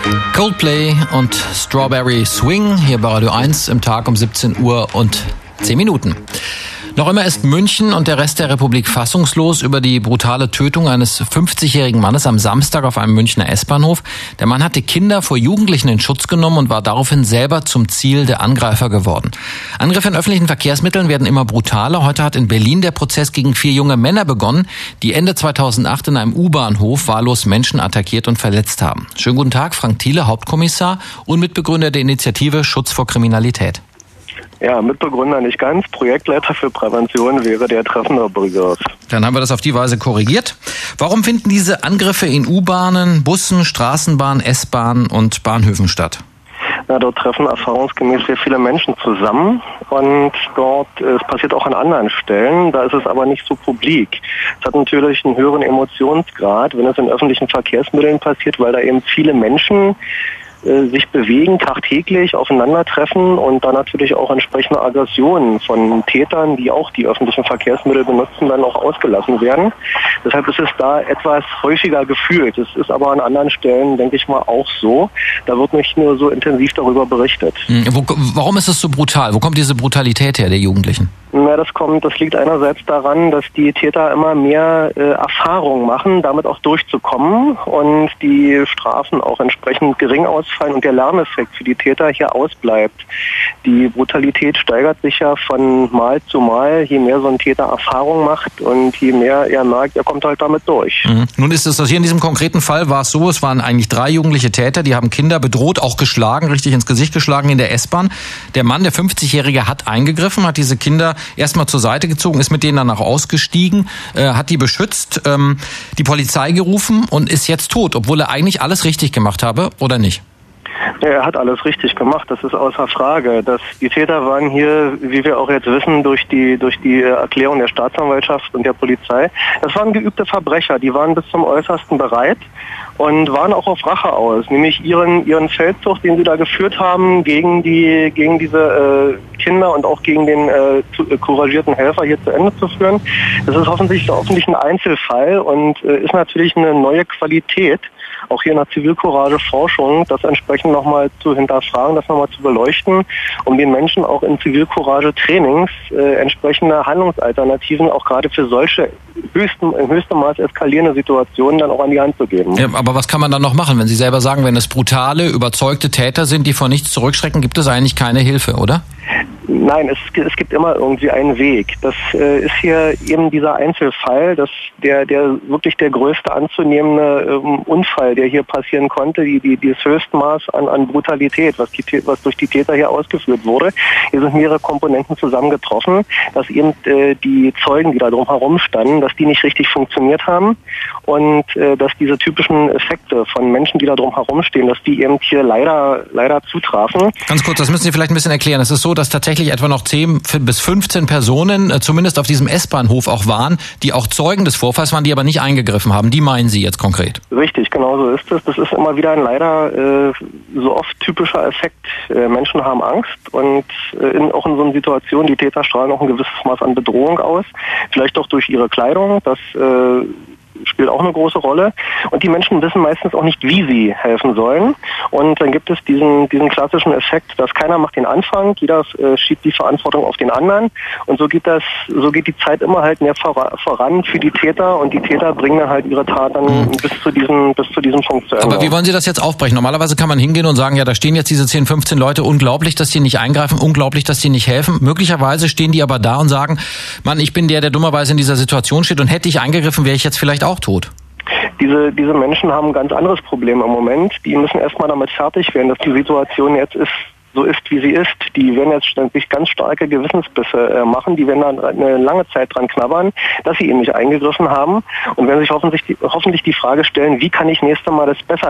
Coldplay und Strawberry Swing hier bei Radio 1 im Tag um 17 Uhr und 10 Minuten. Noch immer ist München und der Rest der Republik fassungslos über die brutale Tötung eines 50-jährigen Mannes am Samstag auf einem Münchner S-Bahnhof. Der Mann hatte Kinder vor Jugendlichen in Schutz genommen und war daraufhin selber zum Ziel der Angreifer geworden. Angriffe in öffentlichen Verkehrsmitteln werden immer brutaler. Heute hat in Berlin der Prozess gegen 4 junge Männer begonnen, die Ende 2008 in einem U-Bahnhof wahllos Menschen attackiert und verletzt haben. Schönen guten Tag, Frank Thiele, Hauptkommissar und Mitbegründer der Initiative Schutz vor Kriminalität. Ja, Mitbegründer nicht ganz. Projektleiter für Prävention wäre der treffende Begriff. Dann haben wir das auf die Weise korrigiert. Warum finden diese Angriffe in U-Bahnen, Bussen, Straßenbahnen, S-Bahnen und Bahnhöfen statt? Na, dort treffen erfahrungsgemäß sehr viele Menschen zusammen und es passiert auch an anderen Stellen, da ist es aber nicht so publik. Es hat natürlich einen höheren Emotionsgrad, wenn es in öffentlichen Verkehrsmitteln passiert, weil da eben viele Menschen sich bewegen, tagtäglich aufeinandertreffen und dann natürlich auch entsprechende Aggressionen von Tätern, die auch die öffentlichen Verkehrsmittel benutzen, dann auch ausgelassen werden. Deshalb ist es da etwas häufiger gefühlt. Es ist aber an anderen Stellen, denke ich mal, auch so. Da wird nicht nur so intensiv darüber berichtet. Warum ist es so brutal? Wo kommt diese Brutalität her der Jugendlichen? Ja, das liegt einerseits daran, dass die Täter immer mehr Erfahrung machen, damit auch durchzukommen und die Strafen auch entsprechend gering ausfallen und der Lerneffekt für die Täter hier ausbleibt. Die Brutalität steigert sich ja von Mal zu Mal, je mehr so ein Täter Erfahrung macht und je mehr er merkt, er kommt halt damit durch. Nun ist es das hier in diesem konkreten Fall war es so, es waren eigentlich 3 jugendliche Täter, die haben Kinder bedroht, auch geschlagen, richtig ins Gesicht geschlagen in der S-Bahn. Der Mann, der 50-Jährige, hat eingegriffen, hat diese Kinder erstmal zur Seite gezogen, ist mit denen danach ausgestiegen, hat die beschützt, die Polizei gerufen und ist jetzt tot, obwohl er eigentlich alles richtig gemacht habe, oder nicht? Ja, er hat alles richtig gemacht, das ist außer Frage. Die Täter waren hier, wie wir auch jetzt wissen, durch die Erklärung der Staatsanwaltschaft und der Polizei, das waren geübte Verbrecher, die waren bis zum Äußersten bereit und waren auch auf Rache aus, nämlich ihren Feldzug, den sie da geführt haben, gegen diese Kinder und auch gegen den couragierten Helfer hier zu Ende zu führen. Das ist hoffentlich ein Einzelfall und ist natürlich eine neue Qualität, auch hier in der Zivilcourage-Forschung, das entsprechend nochmal zu hinterfragen, das nochmal zu beleuchten, um den Menschen auch in Zivilcourage-Trainings entsprechende Handlungsalternativen auch gerade für solche in höchstem Maß eskalierende Situationen dann auch an die Hand zu geben. Ja, aber was kann man dann noch machen, wenn Sie selber sagen, wenn es brutale, überzeugte Täter sind, die vor nichts zurückschrecken, gibt es eigentlich keine Hilfe, oder? Nein, es gibt immer irgendwie einen Weg. Das ist hier eben dieser Einzelfall, dass der wirklich der größte anzunehmende Unfall, der hier passieren konnte, das Höchstmaß an Brutalität, was durch die Täter hier ausgeführt wurde. Hier sind mehrere Komponenten zusammengetroffen, dass eben die Zeugen, die da drumherum standen, dass die nicht richtig funktioniert haben und dass diese typischen Effekte von Menschen, die da drumherum stehen, dass die eben hier leider zutrafen. Ganz kurz, das müssen Sie vielleicht ein bisschen erklären. Es ist so, dass tatsächlich etwa noch 10 bis 15 Personen zumindest auf diesem S-Bahnhof auch waren, die auch Zeugen des Vorfalls waren, die aber nicht eingegriffen haben. Die meinen Sie jetzt konkret? Richtig, genau so ist es. Das ist immer wieder ein leider so oft typischer Effekt. Menschen haben Angst und auch in so einer Situation, die Täter strahlen auch ein gewisses Maß an Bedrohung aus. Vielleicht auch durch ihre Kleidung, das spielt auch eine große Rolle. Und die Menschen wissen meistens auch nicht, wie sie helfen sollen. Und dann gibt es diesen klassischen Effekt, dass keiner macht den Anfang, jeder schiebt die Verantwortung auf den anderen. Und so geht die Zeit immer halt mehr voran für die Täter und die Täter bringen dann halt ihre Tat dann bis zu diesem Punkt zu Ende. Aber wie wollen Sie das jetzt aufbrechen? Normalerweise kann man hingehen und sagen, ja, da stehen jetzt diese 10, 15 Leute, unglaublich, dass die nicht eingreifen, unglaublich, dass die nicht helfen. Möglicherweise stehen die aber da und sagen, Mann, ich bin der dummerweise in dieser Situation steht und hätte ich eingegriffen, wäre ich jetzt vielleicht auch tot. Diese Menschen haben ein ganz anderes Problem im Moment. Die müssen erstmal damit fertig werden, dass die Situation jetzt so ist, wie sie ist. Die werden jetzt ständig ganz starke Gewissensbisse machen. Die werden dann eine lange Zeit dran knabbern, dass sie eben nicht eingegriffen haben und werden sich hoffentlich die Frage stellen, wie kann ich nächstes Mal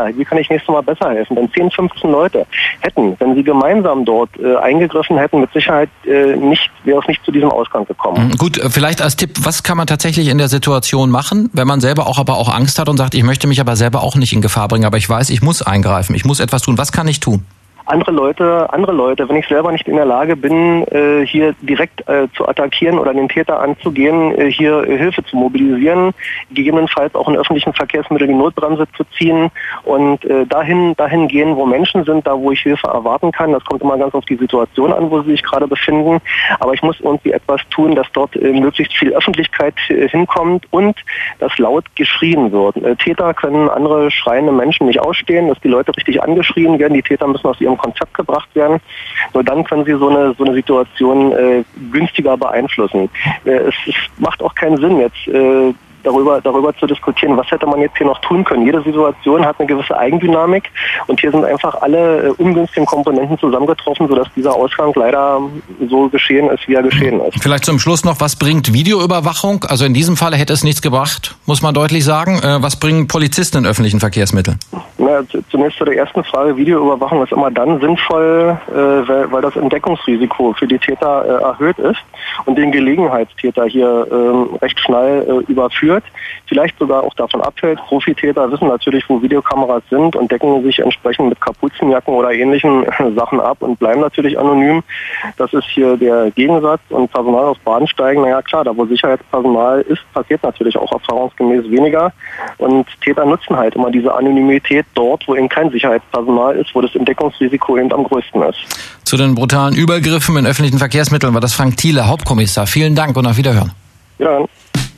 besser helfen? Denn 10, 15 Leute hätten, wenn sie gemeinsam dort eingegriffen hätten, mit Sicherheit wäre es nicht zu diesem Ausgang gekommen. Gut, vielleicht als Tipp, was kann man tatsächlich in der Situation machen, wenn man selber aber auch Angst hat und sagt, ich möchte mich aber selber auch nicht in Gefahr bringen, aber ich weiß, ich muss eingreifen, ich muss etwas tun. Was kann ich tun? andere Leute, wenn ich selber nicht in der Lage bin, hier direkt zu attackieren oder den Täter anzugehen, hier Hilfe zu mobilisieren, gegebenenfalls auch in öffentlichen Verkehrsmitteln die Notbremse zu ziehen und dahin gehen, wo Menschen sind, da wo ich Hilfe erwarten kann. Das kommt immer ganz auf die Situation an, wo sie sich gerade befinden. Aber ich muss irgendwie etwas tun, dass dort möglichst viel Öffentlichkeit hinkommt und dass laut geschrien wird. Täter können andere schreiende Menschen nicht ausstehen, dass die Leute richtig angeschrien werden. Die Täter müssen aus ihrem Konzept gebracht werden. Nur dann können sie so eine Situation günstiger beeinflussen. Es macht auch keinen Sinn, jetzt darüber zu diskutieren, was hätte man jetzt hier noch tun können. Jede Situation hat eine gewisse Eigendynamik und hier sind einfach alle ungünstigen Komponenten zusammengetroffen, sodass dieser Ausgang leider so geschehen ist, wie er geschehen ist. Vielleicht zum Schluss noch, was bringt Videoüberwachung? Also in diesem Falle hätte es nichts gebracht, muss man deutlich sagen. Was bringen Polizisten in öffentlichen Verkehrsmitteln? Na, zunächst zu der ersten Frage. Videoüberwachung ist immer dann sinnvoll, weil das Entdeckungsrisiko für die Täter erhöht ist und den Gelegenheitstäter hier recht schnell überführt. Vielleicht sogar auch davon abhält. Profitäter wissen natürlich, wo Videokameras sind und decken sich entsprechend mit Kapuzenjacken oder ähnlichen Sachen ab und bleiben natürlich anonym. Das ist hier der Gegensatz. Und Personal auf Bahnsteigen, naja klar, da wo Sicherheitspersonal ist, passiert natürlich auch erfahrungsgemäß weniger. Und Täter nutzen halt immer diese Anonymität dort, wo eben kein Sicherheitspersonal ist, wo das Entdeckungsrisiko eben am größten ist. Zu den brutalen Übergriffen in öffentlichen Verkehrsmitteln war das Frank Thiele, Hauptkommissar. Vielen Dank und auf Wiederhören. Ja.